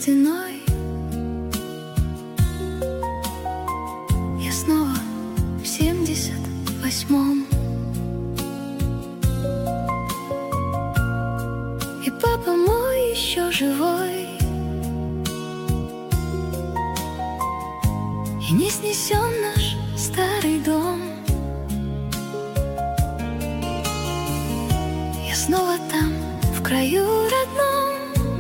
стеной. Я снова в 78-м. И папа мой еще живой, и не снесен наш старый дом. Я снова там, в краю родном.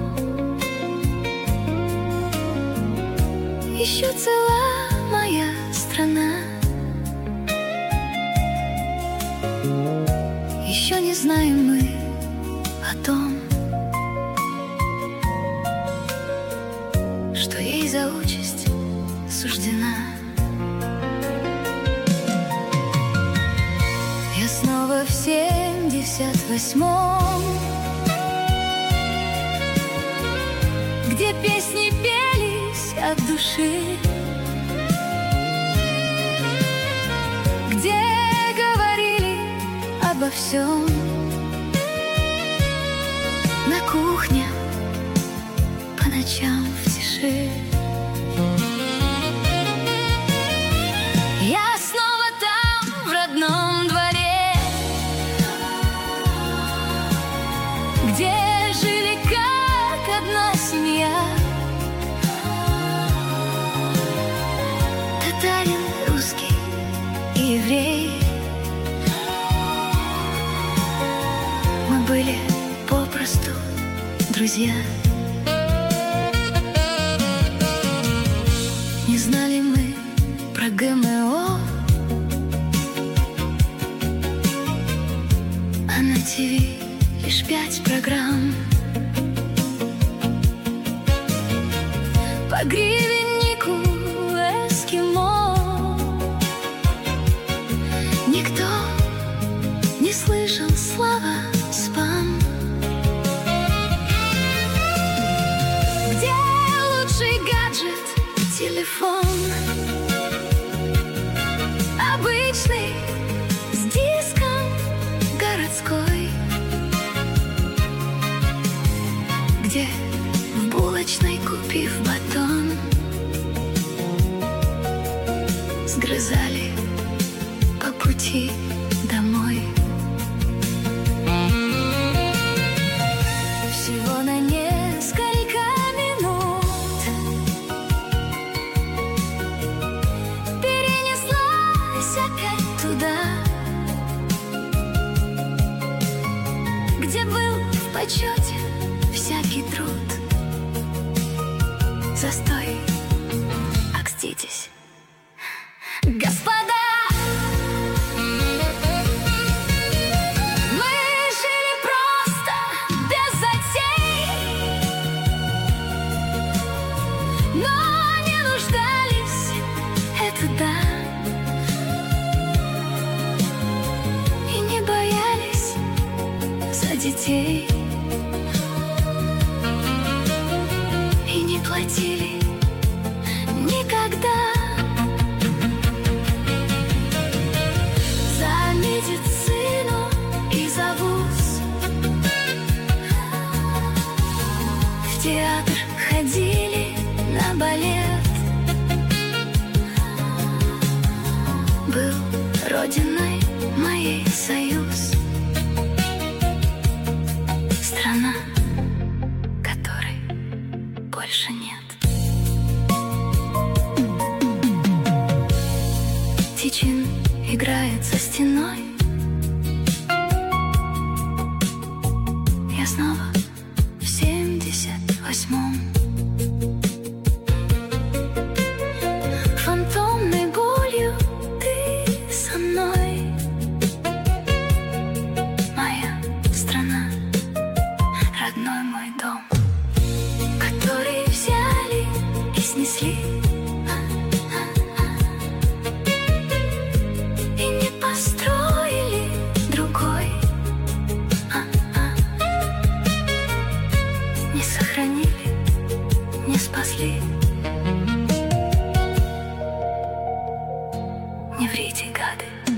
Еще цела моя страна. Еще не знаем мы о том, что ей за участь суждена. Я снова в 78-м, где песни пелись от души, где говорили обо всем. На кухне по ночам в тиши. Я снова там, в родном дворе, где жили как одна семья. Татарин, русский и еврей. Мы были попросту друзья. Не знали мы про ГМО, а на ТВ лишь 5 программ. По гривеннику эскимо. Никто не слышал слова спам. Где лучший гаджет — телефон обычный, с диском городской, где в булочной, купив батон, сгрызали по пути домой. Всего на несколько минут перенеслась опять туда, где был в почете всякий труд. Застой, окститесь, господа. Мы жили просто, без затей, но не нуждались, это да, и не боялись за детей, и не платили никогда за медицину и за вуз. В театр ходили, на балет. Был родиной моей Союз, страна, которой больше нет. Тичин играет за стеной. Я снова в 78-м. Фантомной болью ты со мной. Моя страна, родной мой дом, который взяли и снесли. И не построили другой. Не сохранили, не спасли. Не врите, гады.